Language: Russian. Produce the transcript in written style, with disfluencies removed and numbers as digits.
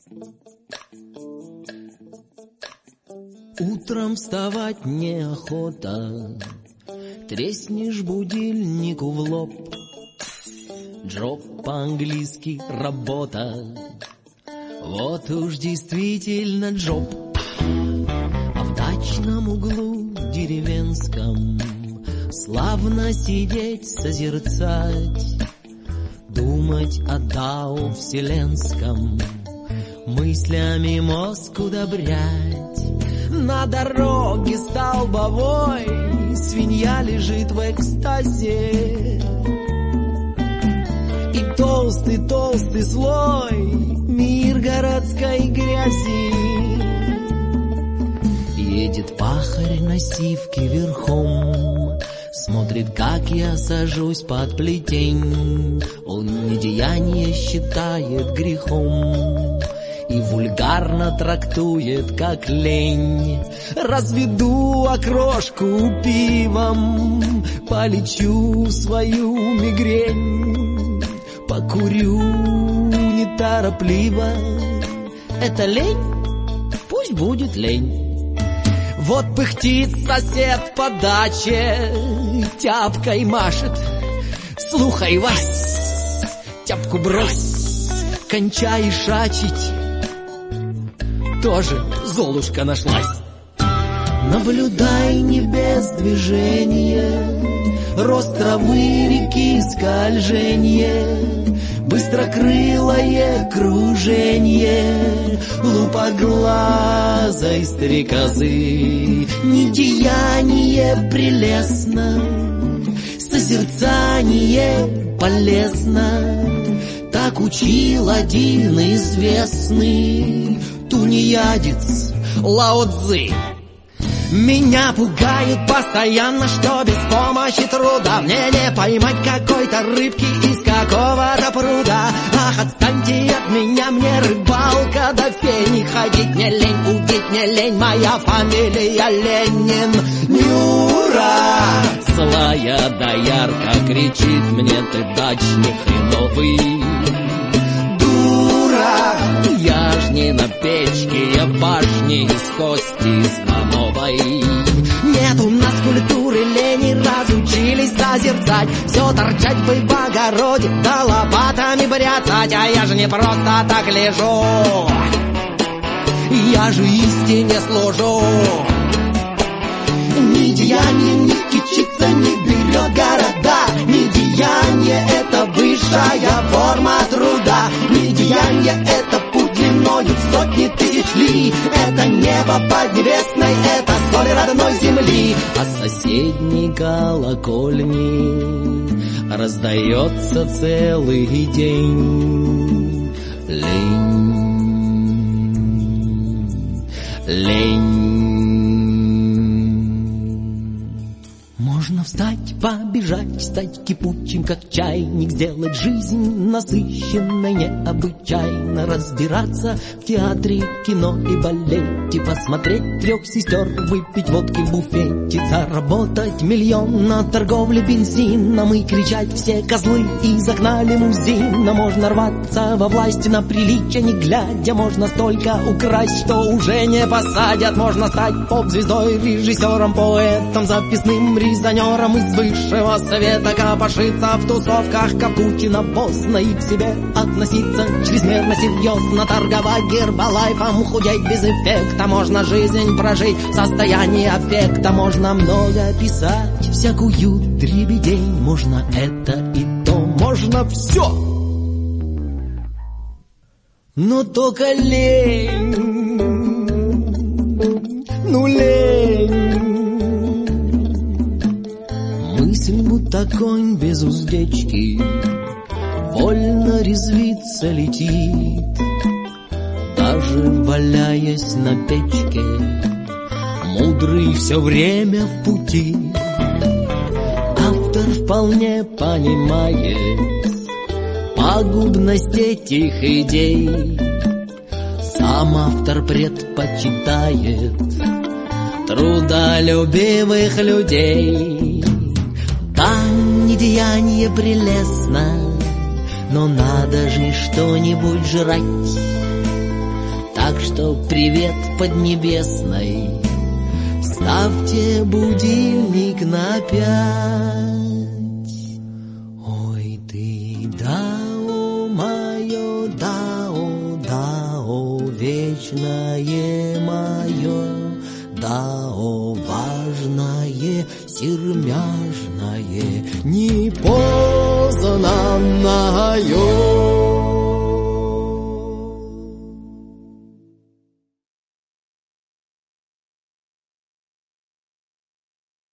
Утром вставать неохота, треснешь будильнику в лоб. Джоб по-английски работа, вот уж действительно джоб. А в дачном углу деревенском славно сидеть, созерцать, думать о Дао вселенском, мыслями мозг удобрять. На дороге столбовой свинья лежит в экстазе, и толстый слой миргородской грязи. Едет пахарь на сивке верхом, смотрит, как я сажусь под плетень. Он недеяние считает грехом и вульгарно трактует, как лень. Разведу окрошку пивом, полечу свою мигрень, покурю неторопливо. Это лень? Пусть будет лень. Вот пыхтит сосед по даче, тяпкой машет. Слухай, Вась, тяпку брось, кончай шачить. Тоже Золушка нашлась. Наблюдай не без движения, рост травы, реки, скольжение, быстрокрылое кружение лупоглазой стрекозы. Недеяние прелестно, созерцание полезно, так учил один известный тунеядец Лао Цзы. Меня пугает постоянно, что без помощи труда мне не поймать какой-то рыбки из какого-то пруда. Ах, отстаньте от меня, мне рыбалка до фени. Ходить мне лень, удить мне лень, моя фамилия Ленин. Нюра! Злая доярка кричит мне: ты дачник хреновый. Я ж не на печке, я в башне из кости слоновой. Нет у нас культуры лени, разучились созерцать. Все торчать бы в огороде, да лопатами бряцать. А я же не просто так лежу, я же истине служу. Ни деяние, ни кичится, не берет города. Ни деяние — это высшая форма труда. Ни деяние — это путь длиною в сотни тысяч ли. Это небо поднебесной, это соль родной земли. А с соседней колокольни раздается целый день лень. Можно встать, побежать, стать кипучим, как чайник, сделать жизнь насыщенной необычайно, разбираться в театре, кино и балете, посмотреть 3 сестер, выпить водки в буфете, заработать миллион на торговле бензином и кричать: все козлы из окна лимузина. Можно рваться во власти на приличие, не глядя, можно столько украсть, что уже не посадят. Можно стать поп-звездой, режиссером, поэтом, записным резонером из высшего совета, копошиться в тусовках, как Путина поздно, и к себе относиться чрезмерно серьезно, торговать гербалайфом, худеть без эффекта. Можно жизнь прожить в состоянии аффекта, можно много писать всякую дребедень, можно это и то, можно все, но только лень, ну лень. Мысль, будто конь без уздечки, вольно резвится летит, даже валяясь на печке, мудрый все время в пути. Автор вполне понимает пагубность этих идей, сам автор предпочитает трудолюбивых людей. Да, недеяние прелестно, но надо же что-нибудь жрать. Так что привет Поднебесной, ставьте будильник на 5. Ой ты, дао мое, дао, вечное мое, дао важное, сермяжное, не поздно